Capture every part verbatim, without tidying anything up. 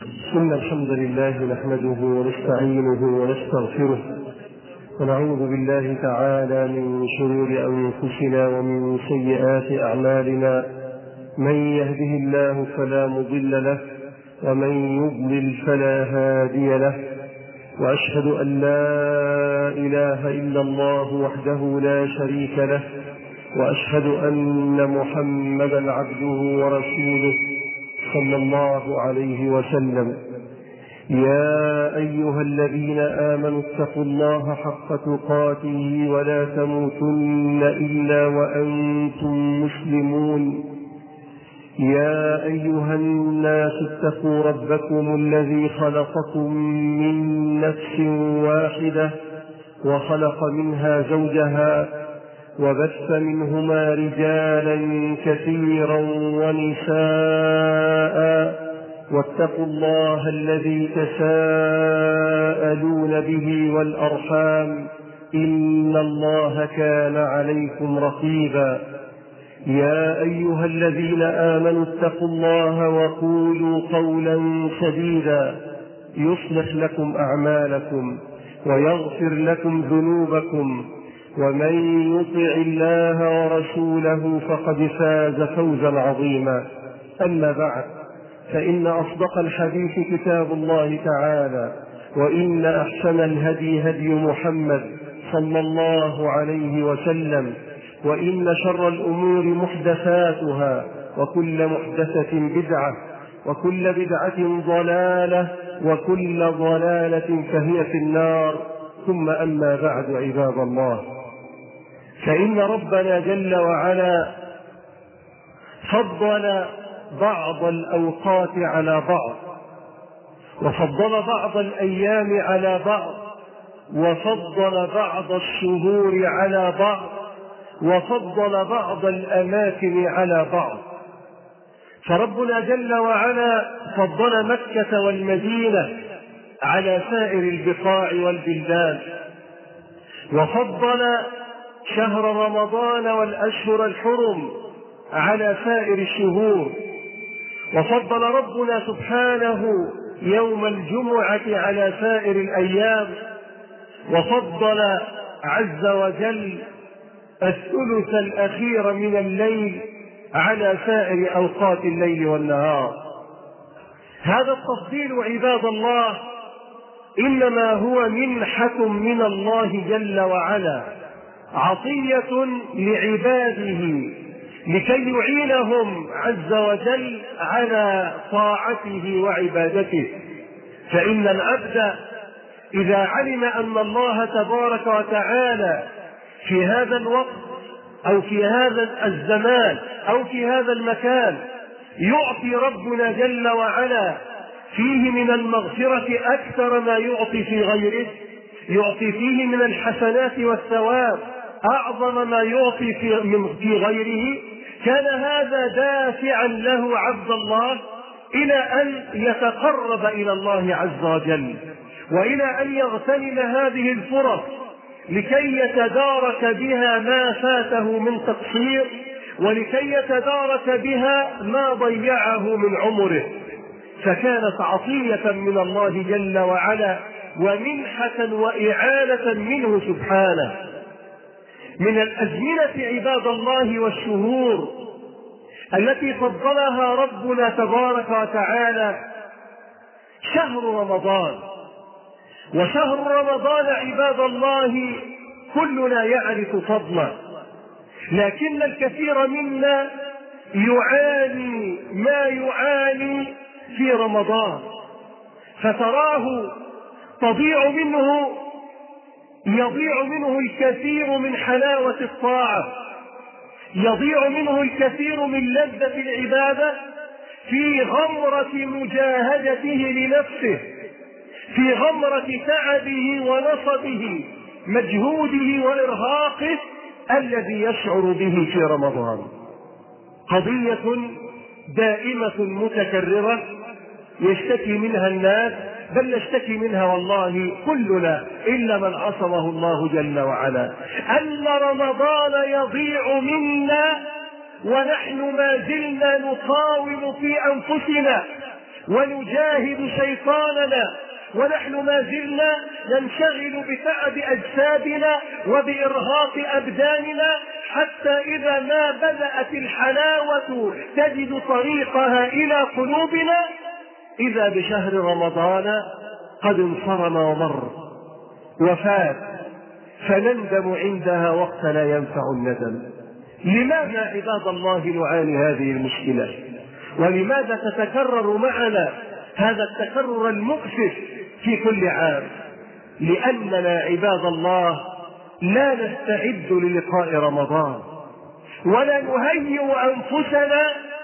إن الحمد لله نحمده ونستعينه ونستغفره ونعوذ بالله تعالى من شرور أنفسنا ومن سيئات أعمالنا. من يهده الله فلا مضل له ومن يضلل فلا هادي له، وأشهد أن لا إله إلا الله وحده لا شريك له، وأشهد أن محمدا عبده ورسوله صلى الله عليه وسلم. يا أيها الذين آمنوا اتقوا الله حق تقاته ولا تموتن إلا وأنتم مسلمون. يا أيها الناس اتقوا ربكم الذي خلقكم من نفس واحدة وخلق منها زوجها وبث منهما رجالا كثيرا ونساء، واتقوا الله الذي تساءلون به والأرحام إن الله كان عليكم رقيبا. يا أيها الذين آمنوا اتقوا الله وقولوا قولا سديدا يصلح لكم أعمالكم ويغفر لكم ذنوبكم، ومن يطع الله ورسوله فقد فاز فوزا عظيما. أما بعد، فإن أصدق الحديث كتاب الله تعالى، وإن أحسن الهدي هدي محمد صلى الله عليه وسلم، وإن شر الأمور محدثاتها، وكل محدثة بدعة، وكل بدعة ضلالة، وكل ضلالة فهي في النار. ثم أما بعد، عباد الله، فإن ربنا جل وعلا فضل بعض الأوقات على بعض، وفضل بعض الأيام على بعض، وفضل بعض الشهور على بعض، وفضل بعض الأماكن على بعض. فربنا جل وعلا فضل مكة والمدينة على سائر البقاع والبلدان، وفضل شهر رمضان والأشهر الحرم على سائر الشهور، وفضل ربنا سبحانه يوم الجمعة على سائر الأيام، وفضل عز وجل الثلث الأخير من الليل على سائر أوقات الليل والنهار. هذا التفضيل عباد الله إنما هو منحة من الله جل وعلا، عطية لعباده لكي يعينهم عز وجل على طاعته وعبادته. فإن العبد إذا علم أن الله تبارك وتعالى في هذا الوقت أو في هذا الزمان أو في هذا المكان يعطي ربنا جل وعلا فيه من المغفرة أكثر ما يعطي في غيره، يعطي فيه من الحسنات والثواب أعظم ما يعطي في, في غيره، كان هذا دافعا له عبد الله إلى أن يتقرب إلى الله عز وجل، وإلى أن يغتنم هذه الفرص لكي يتدارك بها ما فاته من تقصير، ولكي يتدارك بها ما ضيعه من عمره. فكانت عطية من الله جل وعلا ومنحة وإعانة منه سبحانه. من الأزمنة عباد الله والشهور التي فضلها ربنا تبارك وتعالى شهر رمضان. وشهر رمضان عباد الله كلنا يعرف فضله، لكن الكثير منا يعاني ما يعاني في رمضان، فتراه تضيع منه يضيع منه الكثير من حلاوة الطاعة، يضيع منه الكثير من لذة العبادة في غمرة مجاهدته لنفسه، في غمرة تعبه ونصبه، مجهوده وإرهاقه الذي يشعر به في رمضان. قضية دائمة متكررة يشتكي منها الناس، بل نشتكي منها والله كلنا إلا من عصمه الله جل وعلا، أن رمضان يضيع منا ونحن ما زلنا نقاوم في أنفسنا ونجاهد شيطاننا ونحن ما زلنا ننشغل بتعب أجسادنا وبإرهاق أبداننا، حتى إذا ما بدأت الحلاوة تجد طريقها إلى قلوبنا إذا بشهر رمضان قد انصرم ومر وفات، فنندم عندها وقت لا ينفع الندم. لماذا عباد الله نعاني هذه المشكلة؟ ولماذا تتكرر معنا هذا التكرر المؤسف في كل عام؟ لأننا عباد الله لا نستعد للقاء رمضان، ولا نهيئ أنفسنا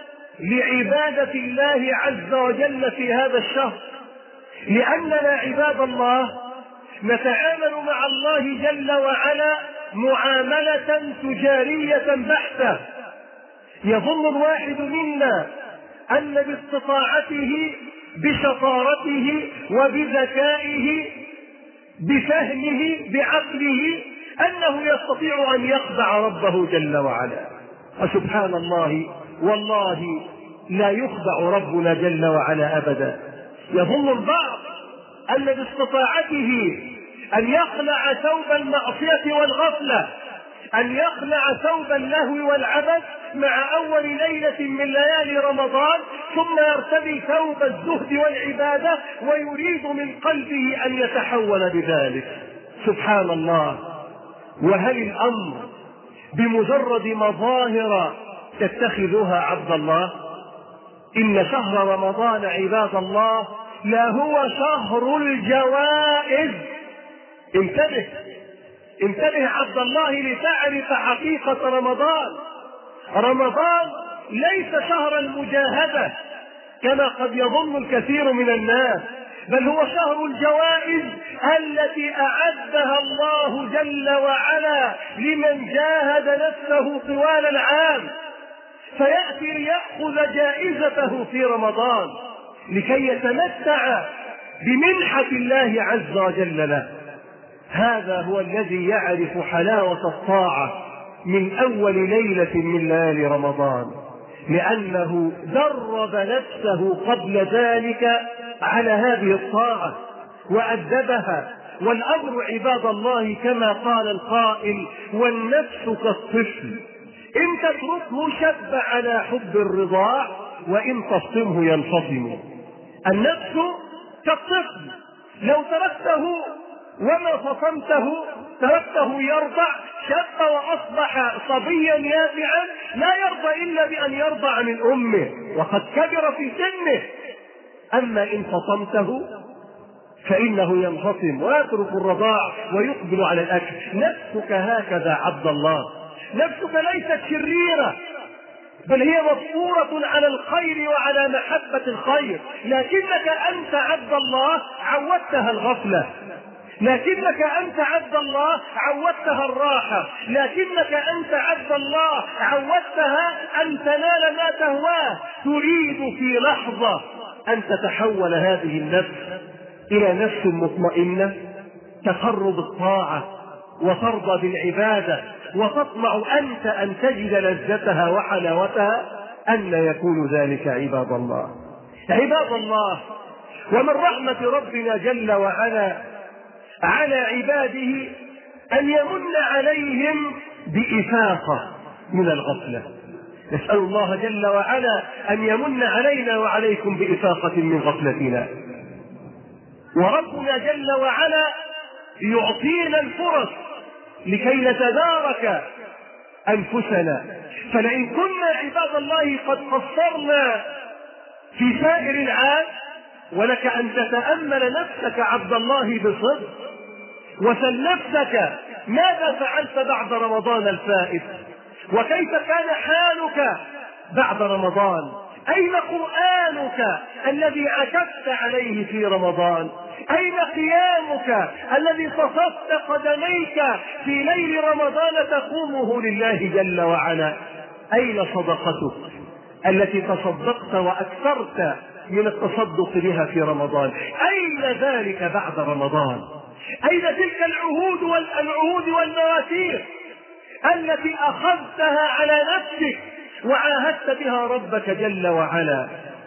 لعبادة الله عز وجل في هذا الشهر، لأننا عباد الله نتعامل مع الله جل وعلا معاملة تجارية بحتة. يظن الواحد منا أن باستطاعته بشطارته وبذكائه بفهمه بعقله أنه يستطيع أن يخدع ربه جل وعلا، وسبحان الله والله لا يخدع ربنا جل وعلا أبدا. يظن البعض أن باستطاعته أن يخلع ثوب المعصية والغفلة، أن يخلع ثوب اللهو والعبث مع أول ليلة من ليالي رمضان، ثم يرتدي ثوب الزهد والعبادة ويريد من قلبه أن يتحول بذلك. سبحان الله. وهل الأمر بمجرد مظاهر تتخذها عبد الله؟ إن شهر رمضان عباد الله لا هو شهر الجوائز. انتبه انتبه عبد الله لتعرف حقيقة رمضان. رمضان ليس شهر المجاهدة كما قد يظن الكثير من الناس، بل هو شهر الجوائز التي أعدها الله جل وعلا لمن جاهد نفسه طوال العام، فيأتي ليأخذ جائزته في رمضان لكي يتمتع بمنحة الله عز وجل له. هذا هو الذي يعرف حلاوة الطاعة من أول ليلة من ليالي رمضان، لأنه درب نفسه قبل ذلك على هذه الطاعة وأدبها. والأمر عباد الله كما قال القائل: والنفس كالطفل إن تتركه شب على حب الرضاع وإن تفطمه ينفطم. النفس كالطفل، لو تركته وما فطمته تركته يرضع، شب وأصبح صبيا يافعا لا يرضى إلا بأن يرضع من أمه وقد كبر في سنه. أما إن فطمته فإنه ينفطم ويترك الرضاع ويقبل على الأكل. نفسك هكذا عبد الله، نفسك ليست شريرة، بل هي مفطورة على الخير وعلى محبة الخير، لكنك أنت عبد الله عودتها الغفلة، لكنك أنت عبد الله عودتها الراحة، لكنك أنت عبد الله عودتها أن تنال ما تهواه. تريد في لحظة أن تتحول هذه النفس إلى نفس مطمئنة تقر بالطاعة وترضى بالعبادة وتطمع أنت أن تجد لذتها وحلاوتها. أن يكون ذلك عباد الله؟ عباد الله، ومن رحمة ربنا جل وعلا على عباده أن يمن عليهم بإفاقة من الغفلة. نسأل الله جل وعلا أن يمن علينا وعليكم بإفاقة من غفلتنا. وربنا جل وعلا يعطينا الفرص لكي نتدارك أنفسنا. فلئن كنا عباد الله قد قصرنا في سائر العام، ولك أن تتأمل نفسك عبد الله بصدق وسل نفسك ماذا فعلت بعد رمضان الفائت، وكيف كان حالك بعد رمضان. أين قرآنك الذي عكفت عليه في رمضان؟ أين قيامك الذي صففت قدميك في ليل رمضان تقومه لله جل وعلا؟ أين صدقتك التي تصدقت وأكثرت من التصدق بها في رمضان؟ أين ذلك بعد رمضان؟ أين تلك العهود والعهود والمواثيق التي أخذتها على نفسك وعاهدت بها ربك جل وعلا؟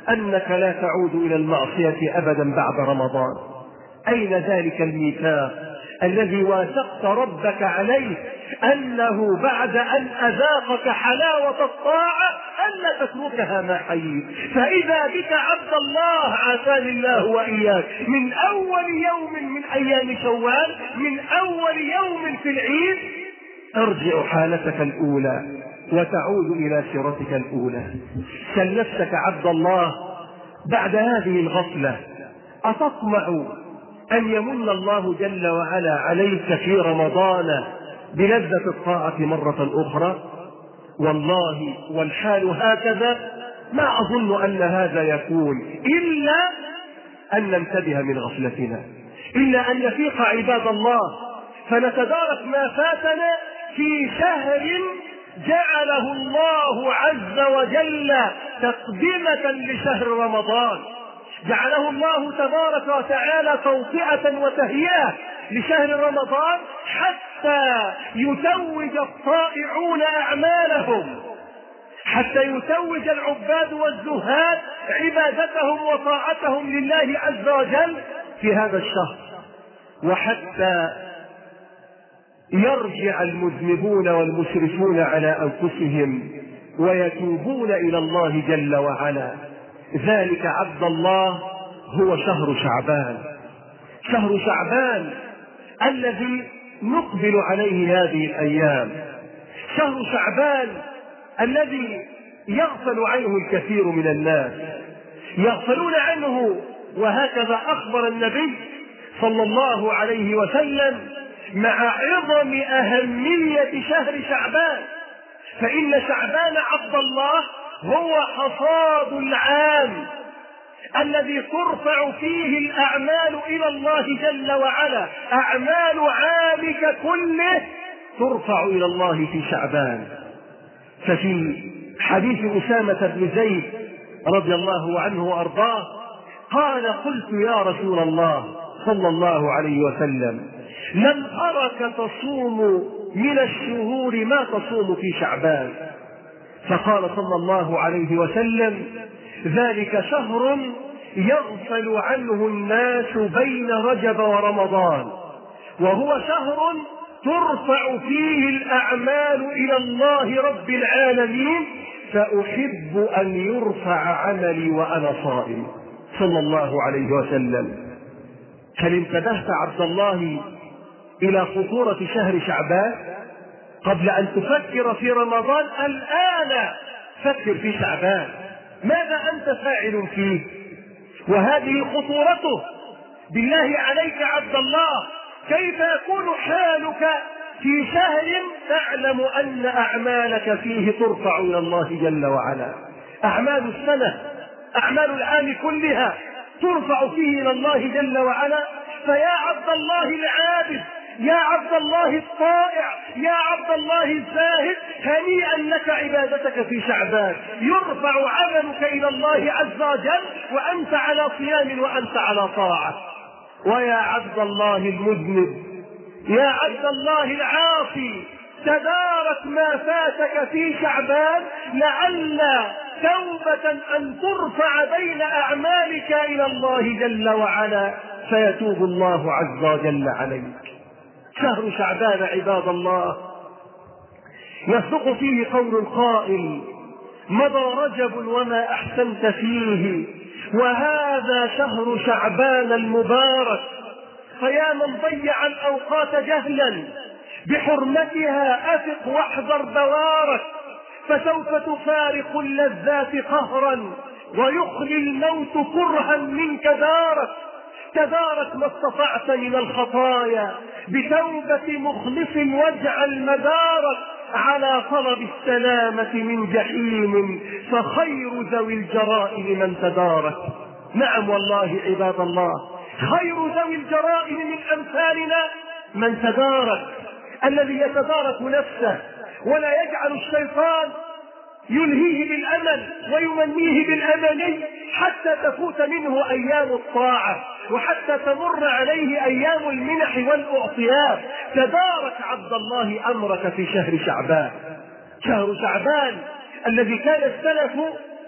أنك لا تعود إلى المعصية أبدا بعد رمضان. أين ذلك الميثاق الذي واثقت ربك عليه أنه بعد أن أذاقك حلاوة الطاعة ألا تتركها ما حييت؟ فإذا بك عبد الله عافاني الله وإياك من أول يوم من أيام شوال، من أول يوم في العيد، ترجع حالتك الأولى وتعود إلى سيرتك الأولى. سل نفسك عبد الله بعد هذه الغفلة، أتطمع أن يمن الله جل وعلا عليك في رمضان بلذة الطاعة مرة أخرى؟ والله والحال هكذا ما أظن أن هذا يكون إلا أن ننتبه من غفلتنا، إلا أن نفيق عباد الله فنتدارك ما فاتنا في شهر جعله الله عز وجل تقدمة لشهر رمضان، جعله الله تبارك وتعالى توطئة وتهيئة لشهر رمضان حتى يتوج الطائعون أعمالهم، حتى يتوج العباد والزهاد عبادتهم وطاعتهم لله عز وجل في هذا الشهر، وحتى يرجع المذنبون والمسرفون على أنفسهم ويتوبون إلى الله جل وعلا. ذلك عبد الله هو شهر شعبان، شهر شعبان الذي نقبل عليه هذه الأيام، شهر شعبان الذي يغفل عنه الكثير من الناس، يغفلون عنه. وهكذا أخبر النبي صلى الله عليه وسلم مع عظم أهمية شهر شعبان، فإن شعبان عبد الله هو حصاد العام الذي ترفع فيه الأعمال إلى الله جل وعلا، أعمال عامك كله ترفع إلى الله في شعبان. ففي حديث أسامة بن زيد رضي الله عنه وأرضاه قال: قلت يا رسول الله صلى الله عليه وسلم: لم أرك تصوم من الشهور ما تصوم في شعبان. فقال صلى الله عليه وسلم: ذلك شهر يغفل عنه الناس بين رجب ورمضان، وهو شهر ترفع فيه الأعمال إلى الله رب العالمين، فأحب أن يرفع عملي وأنا صائم. صلى الله عليه وسلم. هل انتبهت عبد الله إلى خطورة شهر شعبان قبل أن تفكر في رمضان؟ الآن فكر في شعبان، ماذا أنت فاعل فيه؟ وهذه خطورته. بالله عليك عبد الله، كيف يكون حالك في شهر تعلم أن أعمالك فيه ترفع إلى الله جل وعلا؟ أعمال السنة، أعمال العام كلها ترفع فيه إلى الله جل وعلا. فيا عبد الله العابد، يا عبد الله الطائع، يا عبد الله الزاهد، هنيئا لك عبادتك في شعبان، يرفع عملك إلى الله عز وجل وأنت على صيام وأنت على طاعة. ويا عبد الله المذنب، يا عبد الله العاصي، تدارك ما فاتك في شعبان لعل توبة أن ترفع بين أعمالك إلى الله جل وعلا فيتوب الله عز وجل عليك. شهر شعبان عباد الله يصدق فيه قول القائل: مضى رجب وما أحسنت فيه، وهذا شهر شعبان المبارك. فيا من ضيع الأوقات جهلا بحرمتها أفق واحذر بوارك، فسوف تفارق اللذات قهرا ويخلي الموت كرها منك دارك. تدارك ما استطعت من الخطايا بتوبة مخلص واجعل مدارك على طلب السلامة من جحيم، فخير ذوي الجرائم من تدارك. نعم والله عباد الله، خير ذوي الجرائم من أمثالنا من تدارك، الذي يتدارك نفسه ولا يجعل الشيطان يلهيه بالأمل ويمنيه بالأمل حتى تفوت منه أيام الطاعة وحتى تمر عليه أيام المنح والأعطيات. تدارك عبد الله أمرك في شهر شعبان، شهر شعبان الذي كان السلف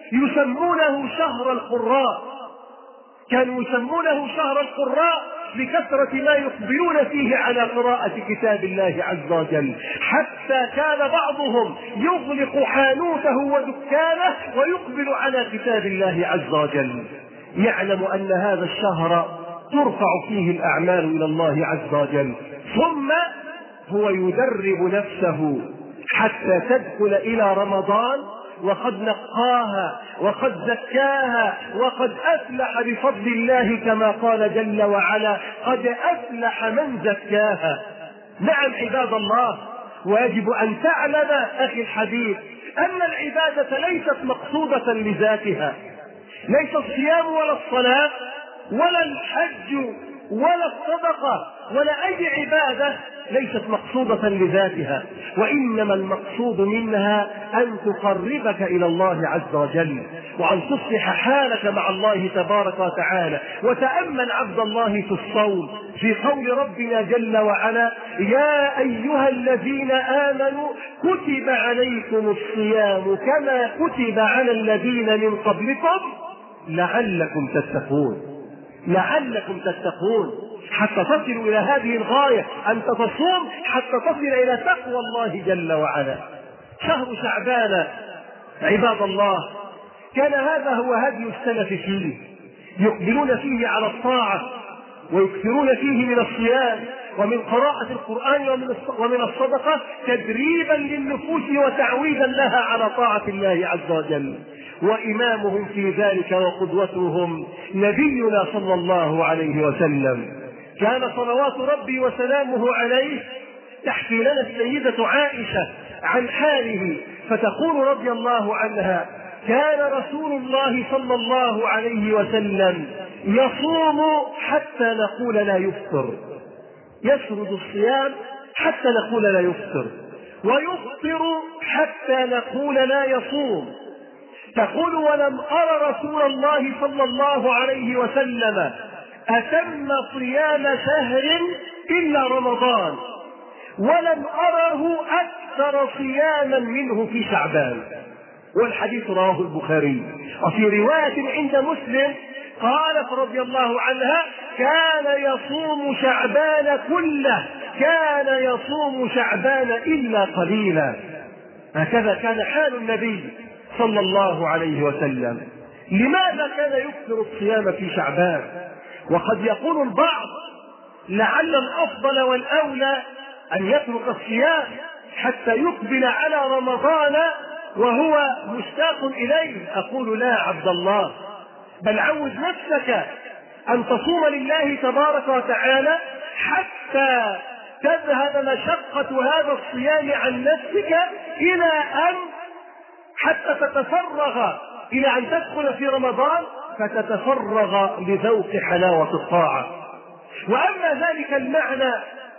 يسمونه شهر القراء، كانوا يسمونه شهر القراء لكثرة ما يقبلون فيه على قراءة كتاب الله عز وجل، حتى كان بعضهم يغلق حانوته ودكانه ويقبل على كتاب الله عز وجل، يعلم أن هذا الشهر ترفع فيه الأعمال إلى الله عز وجل. ثم هو يدرب نفسه حتى تدخل إلى رمضان وقد نقاها وقد زكاها وقد أفلح بفضل الله، كما قال جل وعلا: قد أفلح من زكاها. نعم عباد الله، ويجب أن تعلم أخي الحبيب أن العبادة ليست مقصودة لذاتها، ليس الصيام ولا الصلاة ولا الحج ولا الصدقة ولا أي عبادة ليست مقصودة لذاتها، وإنما المقصود منها أن تقربك إلى الله عز وجل، وأن تصلح حالك مع الله تبارك وتعالى. وتأمل عبد الله في الصوم في قول ربنا جل وعلا: يا أيها الذين آمنوا كتب عليكم الصيام كما كتب على الذين من قبلكم لعلكم تتقون. لعلكم تتقون، حتى تصلوا إلى هذه الغاية، أن تصوم حتى تصل إلى تقوى الله جل وعلا. شهر شعبان عباد الله كان هذا هو هدي السلف فيه، يقبلون فيه على الطاعة ويكثرون فيه من الصيام ومن قراءة القرآن ومن الصدقة، تدريبا للنفوس وتعويدا لها على طاعة الله عز وجل. وإمامهم في ذلك وقدوتهم نبينا صلى الله عليه وسلم، كان صلوات ربي وسلامه عليه تحكي لنا السيدة عائشة عن حاله فتقول رضي الله عنها: كان رسول الله صلى الله عليه وسلم يصوم حتى نقول لا يفطر، يسرد الصيام حتى نقول لا يفطر، ويفطر حتى نقول لا يصوم. تقول: ولم أر رسول الله صلى الله عليه وسلم أتم صيام شهر إلا رمضان، ولم أره أكثر صياما منه في شعبان. والحديث رواه البخاري. وفي رواية عند مسلم قالت رضي الله عنها: كان يصوم شعبان كله، كان يصوم شعبان إلا قليلا. هكذا كان حال النبي صلى الله عليه وسلم. لماذا كان يكثر الصيام في شعبان؟ وقد يقول البعض: لعل الأفضل والأولى أن يترك الصيام حتى يقبل على رمضان وهو مشتاق إليه. أقول: لا عبد الله، بل عود نفسك أن تصوم لله تبارك وتعالى حتى تذهب مشقة هذا الصيام عن نفسك إلى أن حتى تتفرغ إلى أن تدخل في رمضان فتتفرغ لذوق حلاوة الطاعة. وأما ذلك المعنى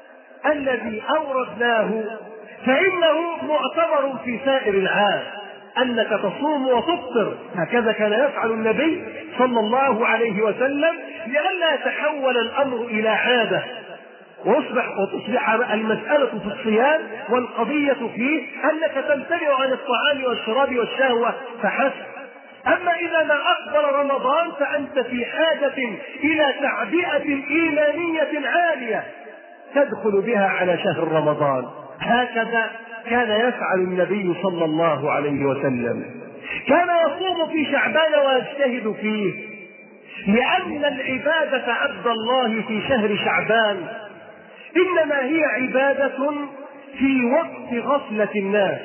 الذي أوردناه فإنه معتبر في سائر العام، أنك تصوم وتفطر. هكذا كان يفعل النبي صلى الله عليه وسلم لئلا يتحول الأمر إلى عادة وتصبح وتصبح المسألة في الصيام والقضية فيه أنك تمتنع عن الطعام والشراب والشهوة فحسب. أما إذا ما أقبل رمضان فأنت في حاجة إلى تعبئة إيمانية عالية تدخل بها على شهر رمضان. هكذا كان يفعل النبي صلى الله عليه وسلم. كان يصوم في شعبان ويجتهد فيه، لأن العبادة عبد الله في شهر شعبان إنما هي عبادة في وقت غفلة الناس،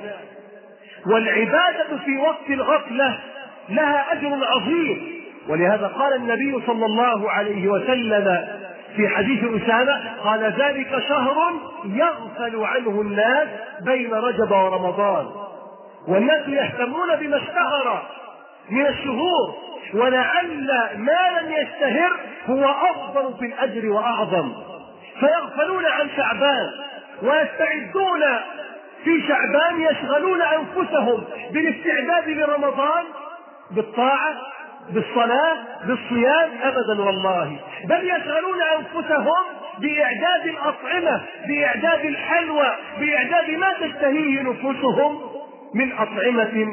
والعبادة في وقت الغفلة لها أجر عظيم. ولهذا قال النبي صلى الله عليه وسلم في حديث أسامة قال: ذلك شهر يغفل عنه الناس بين رجب ورمضان، والناس يهتمون بما اشتهر من الشهور، ولعل ما لم يشتهر هو أفضل في الأجر وأعظم، فيغفلون عن شعبان ويستعدون في شعبان، يشغلون أنفسهم بالاستعداد لرمضان بالطاعة بالصلاة بالصيام أبدا والله، بل يشغلون أنفسهم بإعداد الأطعمة، بإعداد الحلوى، بإعداد ما تشتهيه نفوسهم من أطعمة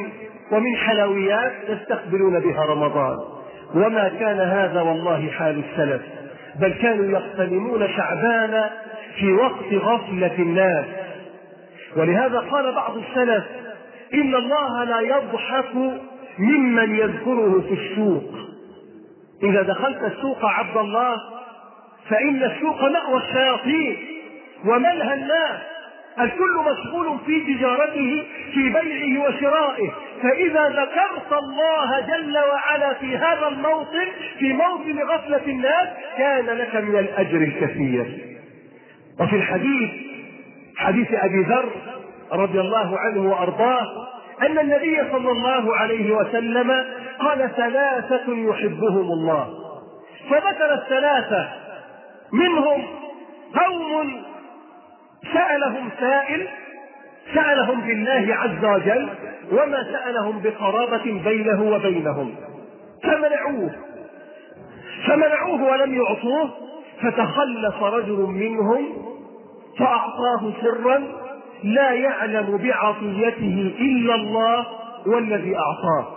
ومن حلويات يستقبلون بها رمضان. وما كان هذا والله حال السلف، بل كانوا يغتنمون شعبان في وقت غفلة الناس. ولهذا قال بعض السلف: إن الله لا يضحك ممن يذكره في السوق. إذا دخلت السوق عبد الله فإن السوق مأوى الشياطين وملهى الناس، الكل مشغول في تجارته في بيعه وشرائه، فإذا ذكرت الله جل وعلا في هذا الموطن في موطن غفلة الناس كان لك من الأجر الكثير. وفي الحديث حديث أبي ذر رضي الله عنه وأرضاه أن النبي صلى الله عليه وسلم قال: ثلاثة يحبهم الله، فذكر الثلاثة، منهم قوم سألهم سائل سألهم بالله عز وجل وما سألهم بقرابة بينه وبينهم فمنعوه فمنعوه ولم يعطوه، فتخلف رجل منهم فأعطاه سرا لا يعلم بعطيته إلا الله والذي أعطاه.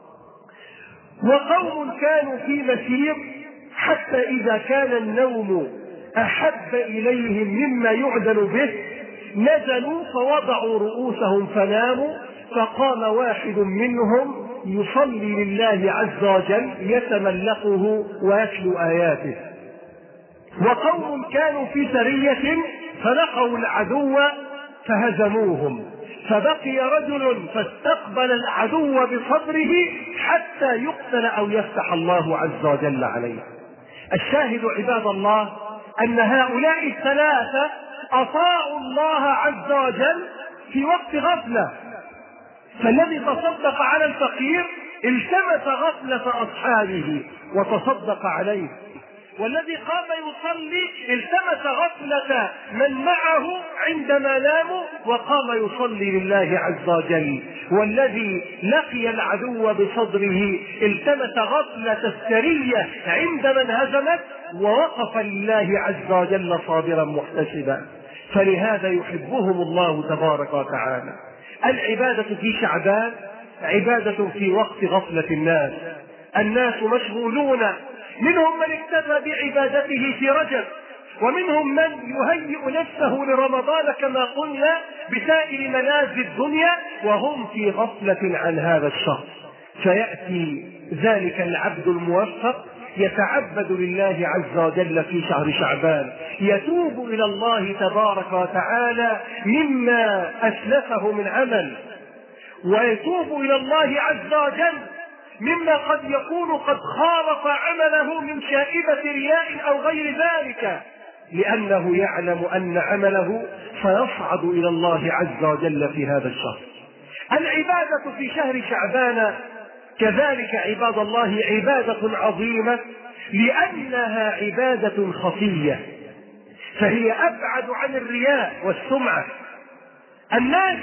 وقوم كانوا في مسير حتى إذا كان النوم أحب إليهم مما يعدل به نزلوا فوضعوا رؤوسهم فناموا، فقام واحد منهم يصلي لله عز وجل يتملقه ويتلو آياته. وقوم كانوا في سرية فلقوا العدو فهزموهم، فبقي رجل فاستقبل العدو بصدره حتى يقتل أو يفتح الله عز وجل عليه. الشاهد عباد الله أن هؤلاء الثلاثة أطاعوا الله عز وجل في وقت غفلة، فالذي تصدق على الفقير التمس غفلة أصحابه وتصدق عليه، والذي قام يصلي التمس غفلة من معه عندما ناموا وقام يصلي لله عز وجل، والذي لقي العدو بصدره التمس غفلة السرية عند من هزمت ووقف لله عز وجل صابرا محتسبا. فلهذا يحبهم الله تبارك وتعالى. العبادة في شعبان عبادة في وقت غفلة الناس، الناس مشغولون، منهم من اكتفى بعبادته في رجب، ومنهم من يهيئ نفسه لرمضان كما قلنا بسائر منازل الدنيا وهم في غفلة عن هذا الشهر. فيأتي ذلك العبد الموفق يتعبد لله عز وجل في شهر شعبان، يتوب إلى الله تبارك وتعالى مما أسلفه من عمل، ويتوب إلى الله عز وجل مما قد يكون قد خالط عمله من شائبة رياء أو غير ذلك، لأنه يعلم أن عمله سيصعد إلى الله عز وجل في هذا الشهر. العبادة في شهر شعبان كذلك عباد الله عبادة عظيمة، لأنها عبادة خفية، فهي أبعد عن الرياء والسمعة. الناس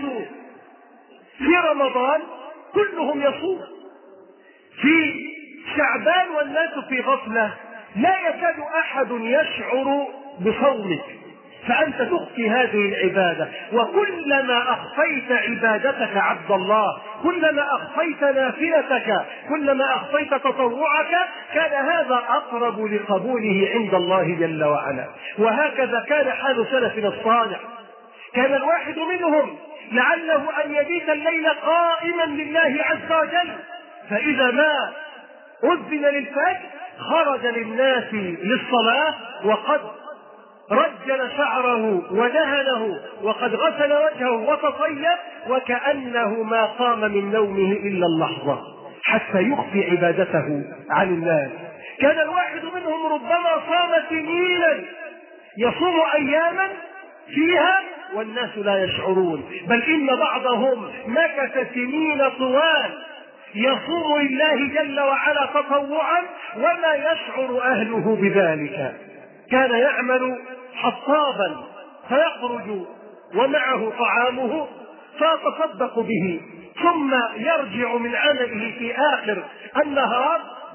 في رمضان كلهم يصوم، في شعبان والناس في غفلة لا يكاد أحد يشعر بصومك، فأنت تخفي هذه العبادة. وكلما أخفيت عبادتك عبد الله، كلما أخفيت نافلتك، كلما أخفيت تطوعك، كان هذا أقرب لقبوله عند الله جل وعلا. وهكذا كان حال سلفنا الصالح، كان الواحد منهم لعله أن يبيت الليل قائما لله عز وجل، فإذا ما أذن للفجر خرج للناس للصلاة وقد رجل شعره ودهنه وقد غسل وجهه وتطيب، وكأنه ما قام من نومه إلا اللحظة حتى يخفي عبادته عن الناس. كان الواحد منهم ربما صام سنينا، يصوم أياما فيها والناس لا يشعرون، بل إن بعضهم مكث سنين طوال يصوم لله جل وعلا تطوعا وما يشعر أهله بذلك. كان يعمل حصابا فيخرج ومعه طعامه فيتصدق به، ثم يرجع من عمله في آخر النهار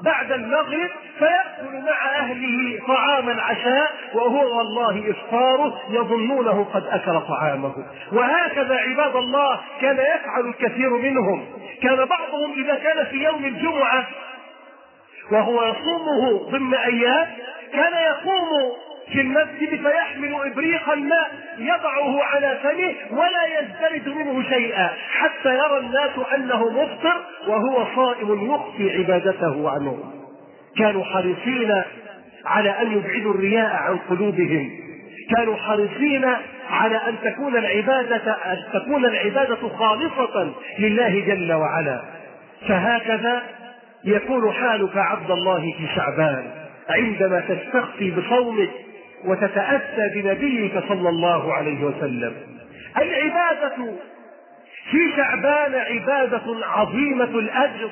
بعد المغرب فيأكل مع أهله طعام العشاء وهو والله إفطاره يظنونه قد أكل طعامه. وهكذا عباد الله كان يفعل الكثير منهم. كان بعضهم إذا كان في يوم الجمعة وهو يصومه ضمن أيام كان يقوم في المسجد فيحمل إبريق الماء يضعه على فمه ولا يزدرد منه شيئا حتى يرى الناس أنه مفطر وهو صائم يخفي عبادته عنهم. كانوا حريصين على أن يبعدوا الرياء عن قلوبهم، كانوا حريصين على أن تكون العبادة أن تكون العبادة خالصة لله جل وعلا. فهكذا يكون حالك عبد الله في شعبان عندما تستخفي بصومك وتتأسى بنبيك صلى الله عليه وسلم. العبادة في شعبان عبادة عظيمة الأجر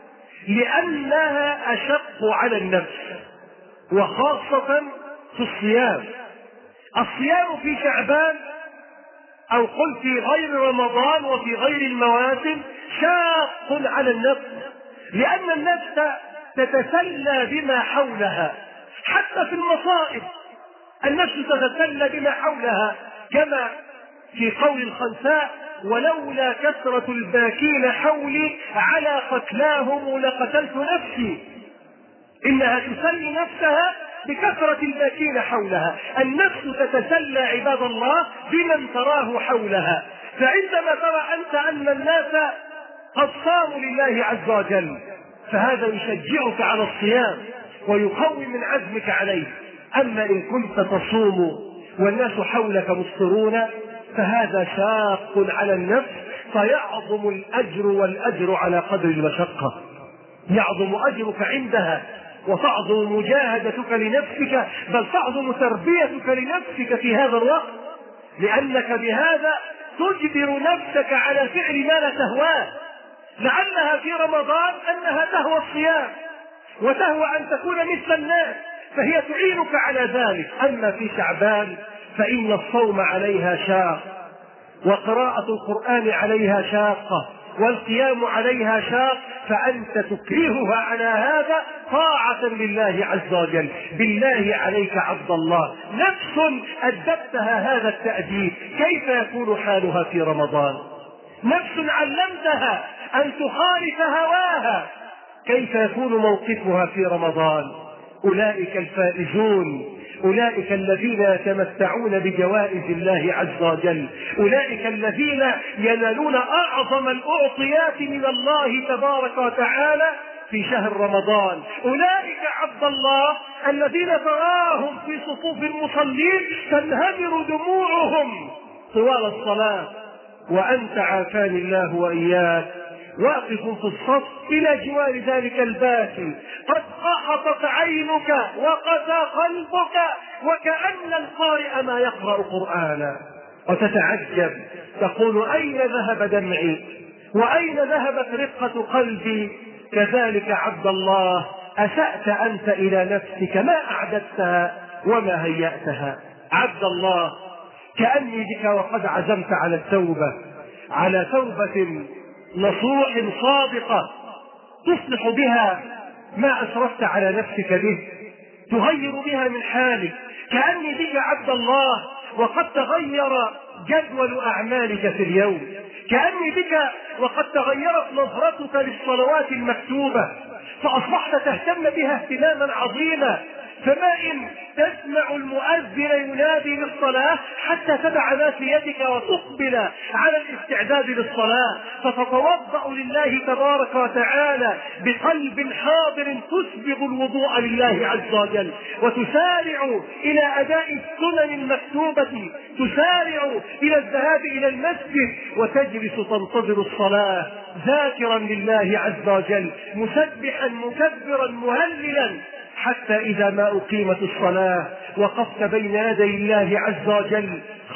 لأنها أشق على النفس، وخاصة في الصيام. الصيام في شعبان أو قل في غير رمضان وفي غير المواسم شاق على النفس، لأن النفس تتسلى بما حولها. حتى في المصائب النفس تتسلى بما حولها، كما في قول الخنساء: ولولا كثرة الباكين حولي على قتلاهم لقتلت نفسي. إنها تسلي نفسها بكثرة الباكين حولها. النفس تتسلى عباد الله بمن تراه حولها. فعندما ترى أنت أن الناس قد صاموا لله عز وجل فهذا يشجعك على الصيام ويقوي من عزمك عليه. أما إن كنت تصوم والناس حولك مفطرون فهذا شاق على النفس، فيعظم الأجر والأجر على قدر المشقة. يعظم أجرك عندها وتعظم مجاهدتك لنفسك، بل تعظم تربيتك لنفسك في هذا الوقت، لأنك بهذا تجبر نفسك على فعل ما لا تهواه. لعلها في رمضان أنها تهوى الصيام وتهوى أن تكون مثل الناس فهي تعينك على ذلك. أما في شعبان فإن الصوم عليها شاق، وقراءة القرآن عليها شاقة، والقيام عليها شاق، فأنت تكرهها على هذا طاعة لله عز وجل. بالله عليك عبد الله، نفس أدبتها هذا التأديب كيف يكون حالها في رمضان؟ نفس علمتها أن تخالف هواها كيف يكون موقفها في رمضان؟ أولئك الفائزون، أولئك الذين يتمتعون بجوائز الله عز وجل، أولئك الذين ينالون أعظم الأعطيات من الله تبارك وتعالى في شهر رمضان. أولئك عبد الله الذين تراهم في صفوف المصلين تنهمر دموعهم طوال الصلاة، وأنت عافاني الله وإياك واقف في الصف إلى جوار ذلك الباكي، قد قحطت عينك وقسى قلبك وكأن القارئ ما يقرأ قرآنا، وتتعجب تقول: أين ذهب دمعي وأين ذهبت رقة قلبي؟ كذلك عبد الله أسأت أنت إلى نفسك، ما أعددتها وما هيأتها. عبد الله كأني بك وقد عزمت على التوبة، على توبة نصوح صادقة تصلح بها ما أسرفت على نفسك به، تغير بها من حالك. كأني بك عبد الله وقد تغير جدول أعمالك في اليوم، كأني بك وقد تغيرت نظرتك للصلوات المكتوبة فأصبحت تهتم بها اهتماما عظيما. فما إن تسمع المؤذن ينادي للصلاة حتى تدع ناسيتك وتقبل على الاستعداد للصلاة، فتتوضأ لله تبارك وتعالى بقلب حاضر تسبغ الوضوء لله عز وجل، وتسارع إلى أداء السنن المكتوبة، تسارع إلى الذهاب إلى المسجد، وتجلس تنتظر الصلاة ذاكرا لله عز وجل، مسبحا مكبرا مهللا، حتى إذا ما أقيمت الصلاة وقفت بين يدي الله عز وجل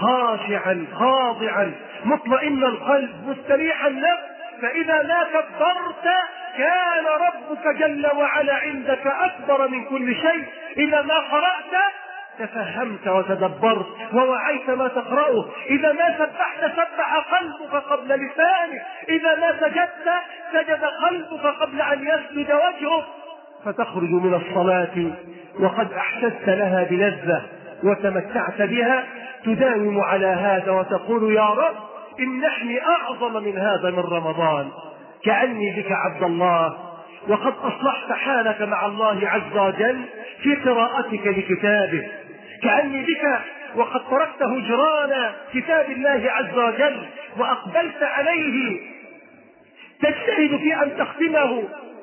خاشعا خاضعا مطمئن القلب مستريح النفس، فإذا ما كبرت كان ربك جل وعلا عندك أكبر من كل شيء. إذا ما قرأت تفهمت وتدبرت ووعيت ما تقرأه. إذا ما سبحت سبح قلبك قبل لسانك. إذا ما سجدت سجد قلبك قبل أن يسجد وجهك. فتخرج من الصلاة وقد أحسست لها بلذة وتمتعت بها، تداوم على هذا وتقول يا رب إنحني أعظم من هذا من رمضان. كأني بك عبد الله وقد أصلحت حالك مع الله عز وجل في قراءتك لكتابه، كأني بك وقد تركت هجران كتاب الله عز وجل وأقبلت عليه تجتهد في أن تختمه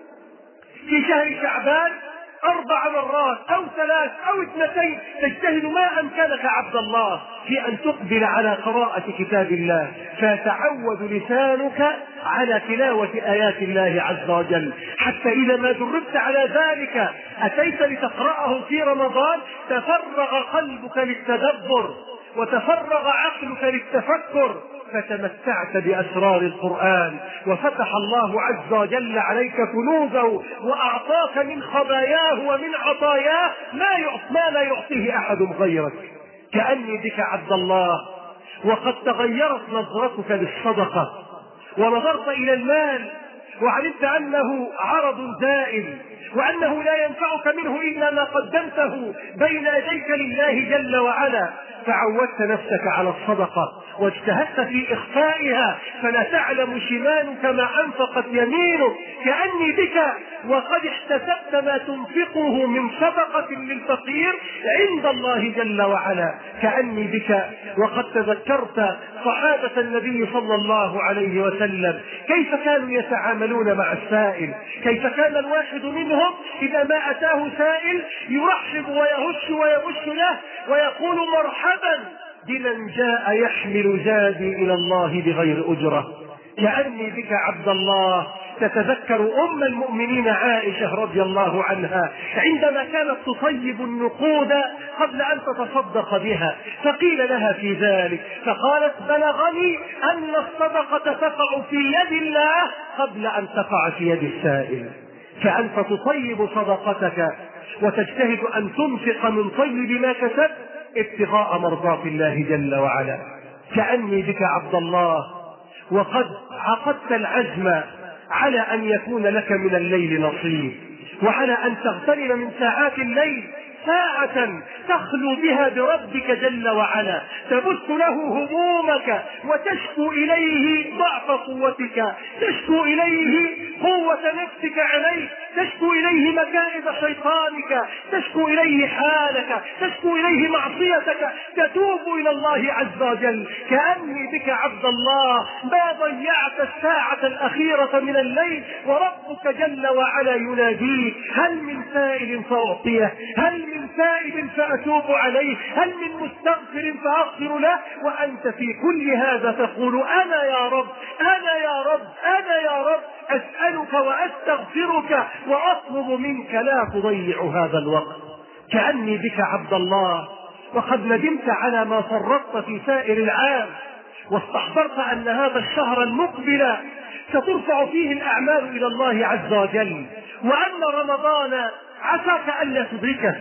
في شهر شعبان أربع مرات أو ثلاث أو اثنتين، تجتهد ما أمكنك عبد الله في أن تقبل على قراءة كتاب الله، فيتعود لسانك على تلاوة آيات الله عز وجل، حتى إذا ما دربت على ذلك أتيت لتقرأه في رمضان تفرغ قلبك للتدبر وتفرغ عقلك للتفكر، فتمتعت بأسرار القرآن وفتح الله عز وجل عليك كنوزه وأعطاك من خباياه ومن عطاياه ما لا يعطيه أحد غيرك. كأني بك عبد الله وقد تغيرت نظرتك للصدقة ونظرت إلى المال وعلمت أنه عرض زائل وأنه لا ينفعك منه إلا ما قدمته بين يديك لله جل وعلا، فعودت نفسك على الصدقة واجتهدت في إخفائها فلا تعلم شمالك ما أنفقت يمينك. كأني بك وقد احتسبت ما تنفقه من صدقة للفقير عند الله جل وعلا. كأني بك وقد تذكرت صحابة النبي صلى الله عليه وسلم كيف كانوا يتعاملون مع السائل، كيف كان الواحد منهم إذا ما أتاه سائل يرحب ويهش ويبش له ويقول مرحبا بمن جاء يحمل زادي إلى الله بغير أجرة. كأني بك عبد الله تتذكر أم المؤمنين عائشة رضي الله عنها عندما كانت تصيب النقود قبل أن تتصدق بها، فقيل لها في ذلك فقالت بلغني أن الصدقة تقع في يد الله قبل أن تقع في يد السائل. فأنت تصيب صدقتك وتجتهد أن تنفق من طيب ما كسبت ابتغاء مرضات الله جل وعلا. كأني بك عبد الله وقد عقدت العزم على أن يكون لك من الليل نصيب وعلى أن تغتنم من ساعات الليل ساعة تخلو بها بربك جل وعلا، تبث له همومك وتشكو إليه ضعف قوتك، تشكو إليه قوة نفسك عليك، تشكو إليه مكائد شيطانك، تشكو إليه حالك، تشكو إليه معصيتك، تتوب إلى الله عز وجل. كأني بك عبد الله ما ضيعت الساعة الأخيرة من الليل وربك جل وعلا يناديك هل من سائل فأعطيه، هل من سائل فأتوب عليه، هل من مستغفر فأغفر له، وأنت في كل هذا تقول أنا يا رب أنا يا رب أنا يا رب أسألك وأستغفرك وأطلب منك لا تضيع هذا الوقت. كأني بك عبد الله وقد ندمت على ما فرطت في سائر العام واستحضرت أن هذا الشهر المقبل سترفع فيه الأعمال إلى الله عز وجل، وأن رمضان عساك ألا تدركه،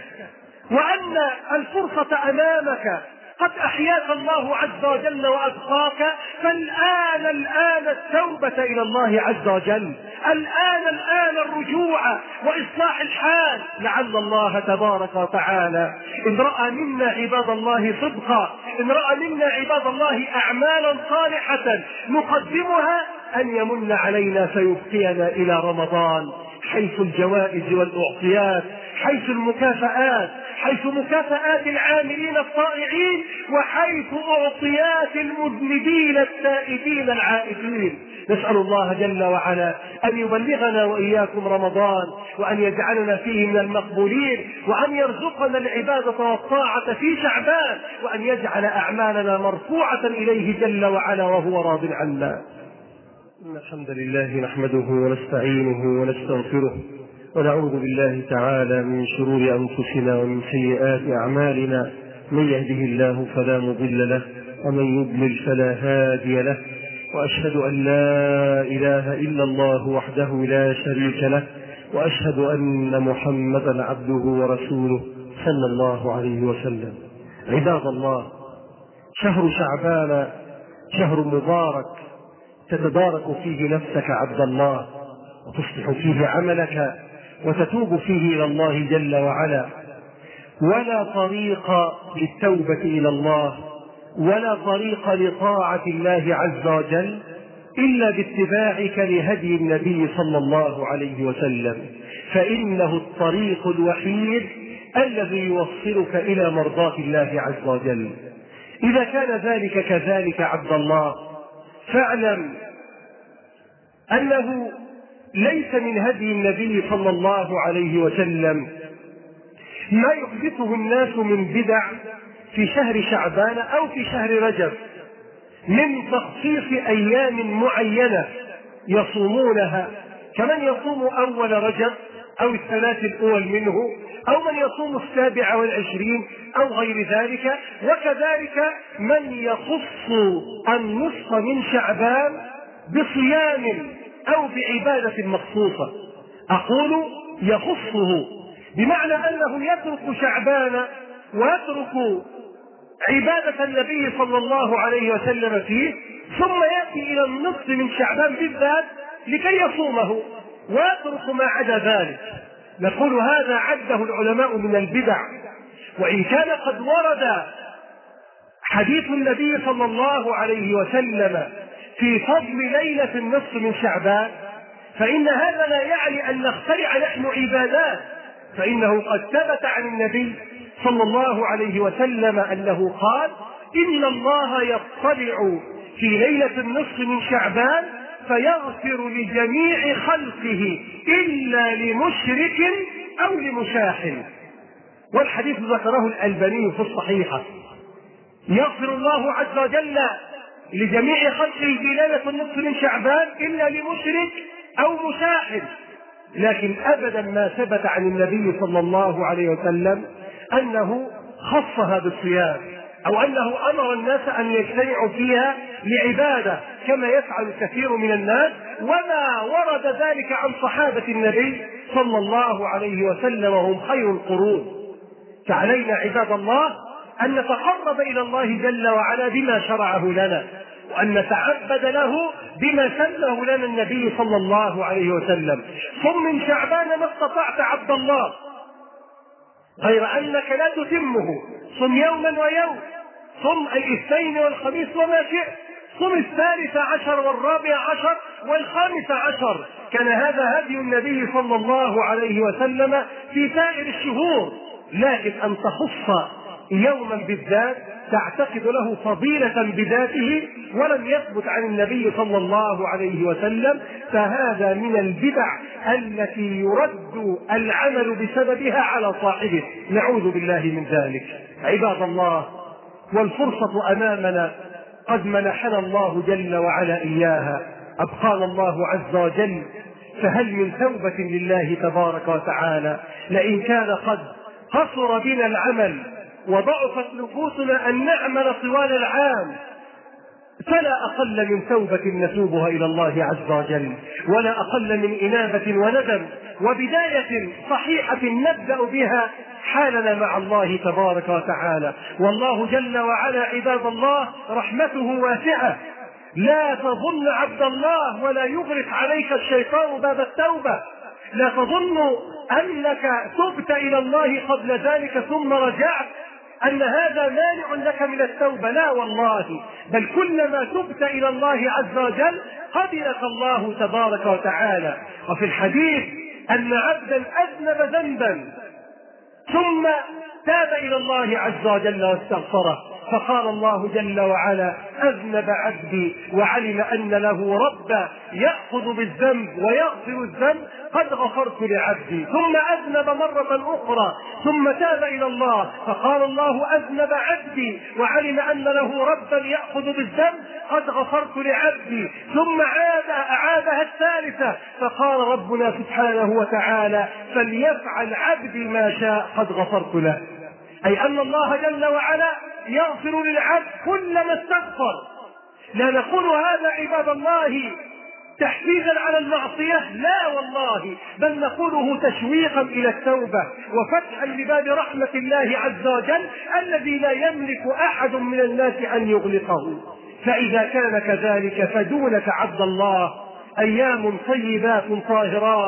وأن الفرصة أمامك قد أحياك الله عز وجل وأبقاك، فالآن الآن التوبة إلى الله عز وجل، الآن الآن الرجوع وإصلاح الحال، لعل الله تبارك وتعالى إن رأى منا عباد الله صدقا، إن رأى منا عباد الله أعمالا صالحة نقدمها أن يمن علينا فيبقينا إلى رمضان، حيث الجوائز والأعطيات، حيث المكافآت، حيث مكافآت العاملين الطائعين، وحيث أعطيات المذنبين التائبين العائدين. نسأل الله جل وعلا أن يبلغنا وإياكم رمضان، وأن يجعلنا فيه من المقبولين، وأن يرزقنا العبادة والطاعة في شعبان، وأن يجعل أعمالنا مرفوعة إليه جل وعلا وهو راض عنا. إن الحمد لله نحمده ونستعينه ونستغفره ونعوذ بالله تعالى من شرور أنفسنا ومن سيئات أعمالنا، من يهده الله فلا مضل له ومن يضلل فلا هادي له، وأشهد أن لا إله إلا الله وحده لا شريك له، وأشهد أن محمدا عبده ورسوله صلى الله عليه وسلم. عباد الله، شهر شعبان شهر مبارك تتدارك فيه نفسك عبد الله، وتصلح فيه عملك، وتتوب فيه إلى الله جل وعلا. ولا طريق للتوبة إلى الله ولا طريق لطاعة الله عز وجل إلا باتباعك لهدي النبي صلى الله عليه وسلم، فإنه الطريق الوحيد الذي يوصلك إلى مرضاة الله عز وجل. إذا كان ذلك كذلك عبد الله، فاعلم أنه ليس من هدي النبي صلى الله عليه وسلم ما يحدثه الناس من بدع في شهر شعبان أو في شهر رجب من تخصيص أيام معينة يصومونها، كمن يصوم أول رجب أو الثلاث الأول منه، أو من يصوم السابع والعشرين أو غير ذلك، وكذلك من يخص النصف من شعبان بصيام أو بعبادة مخصوصة. أقول يخصه بمعنى أنه يترك شعبان ويترك عبادة النبي صلى الله عليه وسلم فيه، ثم يأتي إلى النصف من شعبان بالذات لكي يصومه ويترك ما عدا ذلك. نقول هذا عده العلماء من البدع، وإن كان قد ورد حديث النبي صلى الله عليه وسلم في فضل ليلة النصف من شعبان، فإن هذا لا يعني أن نخترع نحن عبادات، فإنه قد ثبت عن النبي صلى الله عليه وسلم أنه قال: إن الله يطلع في ليلة النصف من شعبان فيغفر لجميع خلقه إلا لمشرك أو لمشاح. والحديث ذكره الألباني في الصحيحة. يغفر الله عز وجل لجميع خلقه في ليلة النصف من شعبان إلا لمشرك أو مشاح، لكن أبدا ما ثبت عن النبي صلى الله عليه وسلم أنه خصها بالصيام أو أنه أمر الناس أن يجتمعوا فيها لعبادة كما يفعل كثير من الناس، وما ورد ذلك عن صحابة النبي صلى الله عليه وسلم وهم خير القرون. فعلينا عباد الله أن نتقرب إلى الله جل وعلا بما شرعه لنا، وأن نتعبد له بما سنه لنا النبي صلى الله عليه وسلم. صم من شعبان ما استطعت عبد الله، غير أنك لا تتمه، صم يوما ويوم، صم الاثنين والخميس وما شئت، صم الثالث عشر والرابع عشر والخامس عشر. كان هذا هدي النبي صلى الله عليه وسلم في سائر الشهور، لكن أن تخص يوما بالذات تعتقد له فضيلة بذاته ولم يثبت عن النبي صلى الله عليه وسلم، فهذا من البدع التي يرد العمل بسببها على صاحبه، نعوذ بالله من ذلك. عباد الله، والفرصة أمامنا قد منحنا الله جل وعلا إياها، أبقانا الله عز وجل، فهل من توبة لله تبارك وتعالى؟ لئن كان قد قصر بنا العمل وضعفت نفوسنا أن نعمل طوال العام، فلا أقل من توبة نتوبها إلى الله عز وجل، ولا أقل من إنابة وندم وبداية صحيحة نبدأ بها حالنا مع الله تبارك وتعالى. والله جل وعلا عباد الله رحمته واسعة، لا تظن عبد الله ولا يغلق عليك الشيطان باب التوبة، لا تظن أنك تبت إلى الله قبل ذلك ثم رجعت أن هذا مانع لك من التوبة، لا والله، بل كلما تبت إلى الله عز وجل قبلك الله تبارك وتعالى. وفي الحديث أن عبدا أذنب ذنبا ثم تاب إلى الله عز وجل واستغفره، فقال الله جل وعلا: أذنب عبدي وعلم أن له ربا يأخذ بالذنب ويغفر الذنب قد غفرت لعبدي. ثم أذنب مرة أخرى ثم تاب إلى الله، فقال الله: أذنب عبدي وعلم أن له ربا يأخذ بالذنب قد غفرت لعبدي. ثم عاد أعادها الثالثة، فقال ربنا سبحانه وتعالى: فليفعل عبدي ما شاء قد غفرت له. أي أن الله جل وعلا يغفر للعبد كلما استغفر. لا نقول هذا عباد الله تحفيزا على المعصية، لا والله، بل نقوله تشويقا إلى التوبة وفتحا لباب رحمة الله عز وجل الذي لا يملك أحد من الناس أن يغلقه. فإذا كان كذلك فدونك عبد الله أيام طيبات طاهرات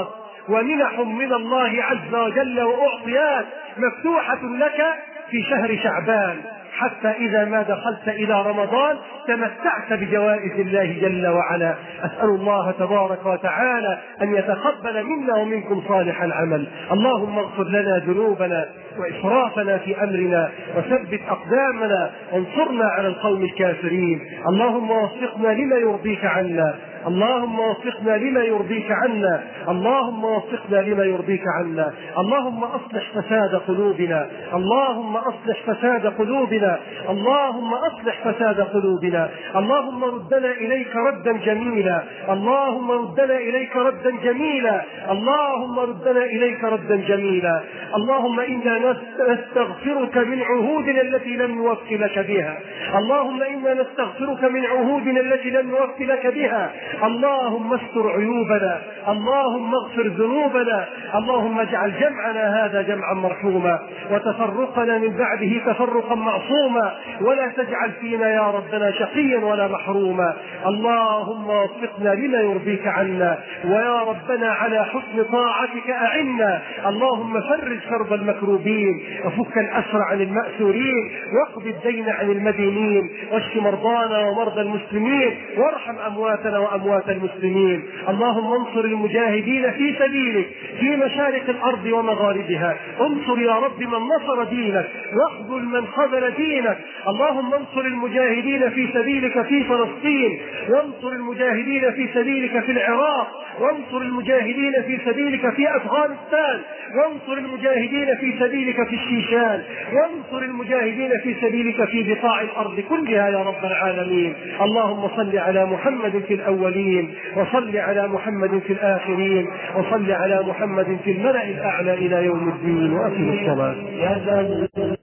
ومنح من الله عز وجل وأعطيات مفتوحة لك في شهر شعبان، حتى إذا ما دخلت إلى رمضان تمتعت بجوائز الله جل وعلا. أسأل الله تبارك وتعالى أن يتقبل منا ومنكم صالح العمل. اللهم اغفر لنا ذنوبنا وإسرافنا في أمرنا وثبت أقدامنا وانصرنا على القوم الكافرين. اللهم وفقنا لما يرضيك عنا، اللهم وفقنا لما يرضيك عنا، اللهم وفقنا لما يرضيك عنا. اللهم أصلح فساد قلوبنا، اللهم أصلح فساد قلوبنا، اللهم أصلح فساد قلوبنا. اللهم ردنا إليك ردا جميلا، اللهم ردنا إليك ردا جميلا، اللهم ردنا إليك ردا جميلا. اللهم إنا نستغفرك من عهودنا التي لم نوف لك بها، اللهم إنا نستغفرك من عهودنا التي لم نوف لك بها. اللهم استر عيوبنا، اللهم اغفر ذنوبنا، اللهم اجعل جمعنا هذا جمعا مرحوما وتفرقنا من بعده تفرقا معصوما، ولا تجعل فينا يا ربنا شقيا ولا محروما. اللهم وفقنا لما يرضيك عنا، ويا ربنا على حسن طاعتك أعنا. اللهم فرج كرب المكروبين وفك الأسر عن المأسورين واقض الدين عن المدينين واشف مرضانا ومرضى المسلمين وارحم أمواتنا وأموات المسلمين. اللهم انصر المجاهدين في سبيلك في مشارق الأرض ومغاربها، انصر يا رب من نصر دينك واخذل من خذل دينك. اللهم انصر المجاهدين في سبيلك في فلسطين، وانصر المجاهدين في سبيلك في العراق، وانصر المجاهدين في سبيلك في أفغانستان، وانصر المجاهدين في سبيلك في الشيشان، وانصر المجاهدين في سبيلك في بقاع الأرض كلها يا رب العالمين. اللهم صل على محمد في الأولين، وصل على محمد في الآخرين، وصل على محمد في الملأ الأعلى إلى يوم الدين. وأقم الصلاة.